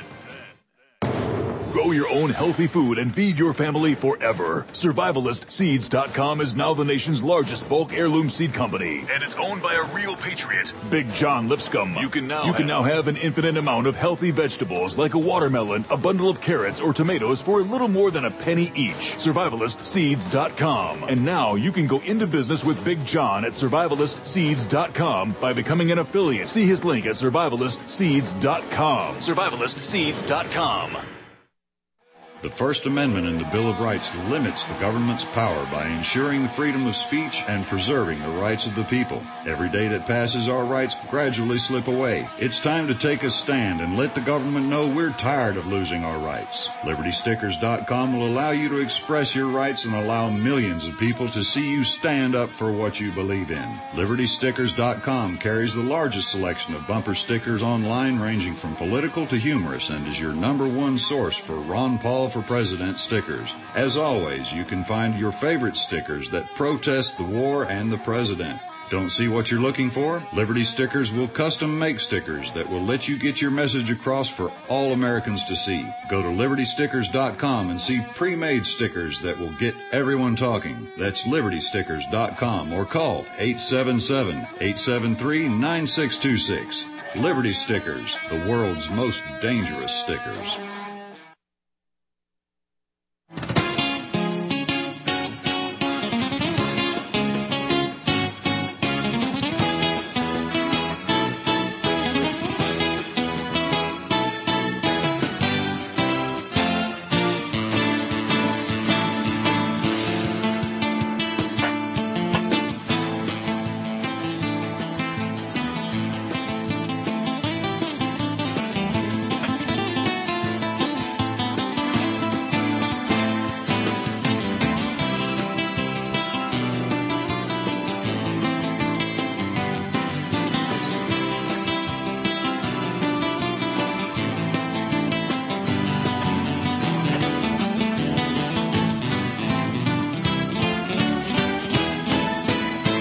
E: Grow your own healthy food and feed your family forever. Survivalist Seeds dot com is now the nation's largest bulk heirloom seed company, and it's owned by a real patriot, Big John Lipscomb. You can now you can now have an infinite amount of healthy vegetables like a watermelon, a bundle of carrots, or tomatoes for a little more than a penny each. Survivalist Seeds dot com. And now you can go into business with Big John at Survivalist Seeds dot com by becoming an affiliate. See his link at Survivalist Seeds dot com. Survivalist Seeds dot com.
J: The First Amendment in the Bill of Rights limits the government's power by ensuring the freedom of speech and preserving the rights of the people. Every day that passes, our rights gradually slip away. It's time to take a stand and let the government know we're tired of losing our rights. Liberty Stickers dot com will allow you to express your rights and allow millions of people to see you stand up for what you believe in. Liberty Stickers dot com carries the largest selection of bumper stickers online, ranging from political to humorous, and is your number one source for Ron Paul for President stickers. As always, you can find your favorite stickers that protest the war and the president. Don't see what you're looking for? Liberty Stickers will custom make stickers that will let you get your message across for all Americans to see. Go to Liberty Stickers dot com and see pre-made stickers that will get everyone talking. That's Liberty Stickers dot com or call eight seven seven, eight seven three, nine six two six. Liberty Stickers, the world's most dangerous stickers.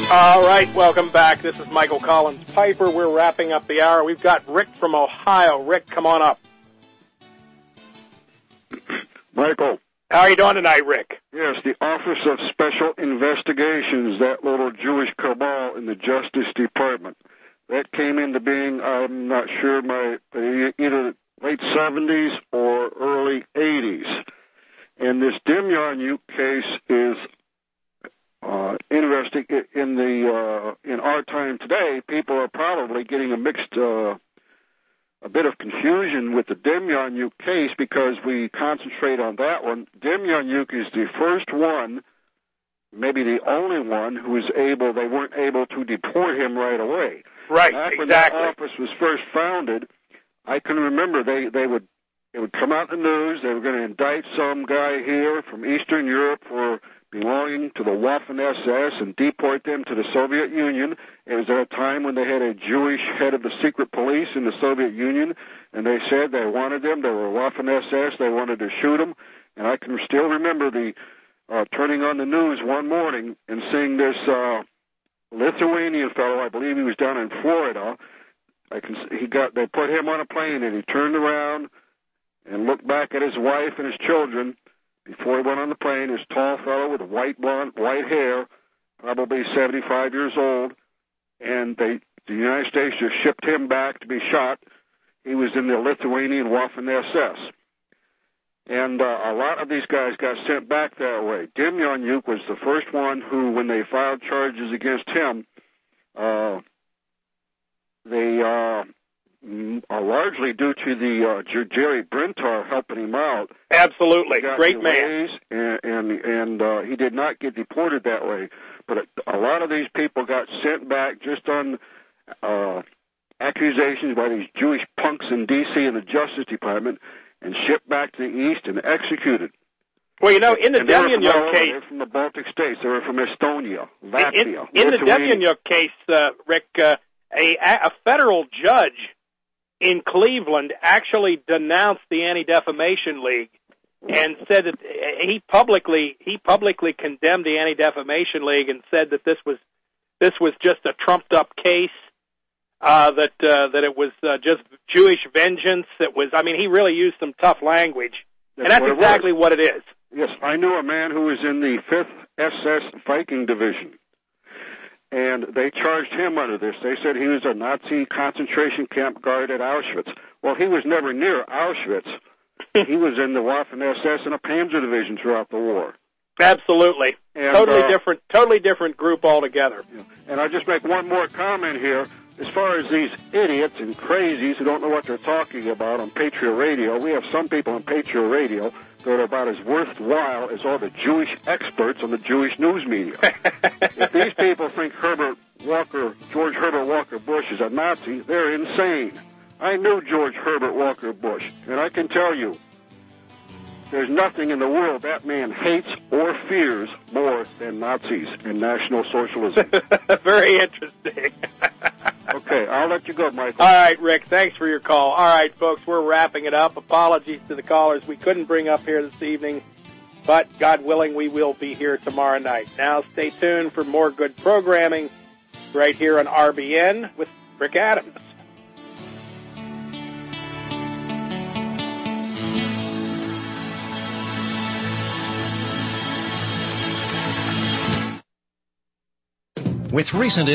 A: All right, welcome back. This is Michael Collins Piper. We're wrapping up the hour. We've got Rick from Ohio. Rick, come on up.
N: Michael.
A: How are you doing tonight, Rick?
N: Yes, the Office of Special Investigations, that little Jewish cabal in the Justice Department. That came into being, I'm not sure, my either late seventies or early eighties. And this Demjanjuk case is uh, interesting. In the uh, in our time today, people are probably getting a mixed, uh, a bit of confusion with the Demjanjuk case because we concentrate on that one. Demjanjuk is the first one, maybe the only one, who was able. They weren't able to deport him right away.
A: Right,
N: Back
A: exactly.
N: when that office was first founded, I can remember they they would it would come out in the news. They were going to indict some guy here from Eastern Europe for belonging to the Waffen S S and deport them to the Soviet Union. It was at a time when they had a Jewish head of the secret police in the Soviet Union, and they said they wanted them. They were Waffen S S. They wanted to shoot them. And I can still remember the uh, turning on the news one morning and seeing this uh, Lithuanian fellow. I believe he was down in Florida. I can. He got. They put him on a plane, and he turned around and looked back at his wife and his children before he went on the plane. This tall fellow with white blonde, white hair, probably seventy-five years old, and they, the United States just shipped him back to be shot. He was in the Lithuanian Waffen S S. And uh, a lot of these guys got sent back that way. Demjanjuk was the first one who, when they filed charges against him, uh, they uh, are largely due to the uh, Jerry Brintar helping him out.
A: Absolutely, great man.
N: And and, and uh, he did not get deported that way. But a, a lot of these people got sent back just on uh, accusations by these Jewish punks in D C in the Justice Department, and shipped back to the East and executed.
A: Well, you know, in the
N: Demjanjuk
A: case,
N: they were from the Baltic states. They were from Estonia, Latvia.
A: In, in the Demjanjuk case, uh, Rick, uh, a, a federal judge in Cleveland actually denounced the Anti-Defamation League and said that he publicly he publicly condemned the Anti-Defamation League and said that this was this was just a trumped-up case. Uh, that uh, that it was uh, just Jewish vengeance. It was. I mean, he really used some tough language,
N: that's
A: and that's
N: what
A: exactly what it is.
N: Yes, I knew a man who was in the fifth S S Viking Division, and they charged him under this. They said he was a Nazi concentration camp guard at Auschwitz. Well, he was never near Auschwitz. He was in the Waffen S S and a Panzer Division throughout the war.
A: Absolutely,
N: and,
A: totally
N: uh,
A: different, totally different group altogether.
N: And I'll just make one more comment here. As far as these idiots and crazies who don't know what they're talking about on Patriot Radio, we have some people on Patriot Radio that are about as worthwhile as all the Jewish experts on the Jewish news media. If these people think Herbert Walker, George Herbert Walker Bush is a Nazi, they're insane. I knew George Herbert Walker Bush, and I can tell you, there's nothing in the world that man hates or fears more than Nazis and National Socialism.
A: Very interesting.
N: Okay, I'll let you go, Michael.
A: All right, Rick, thanks for your call. All right, folks, we're wrapping it up. Apologies to the callers we couldn't bring up here this evening, but God willing, we will be here tomorrow night. Now, stay tuned for more good programming right here on R B N with Rick Adams.
B: With recent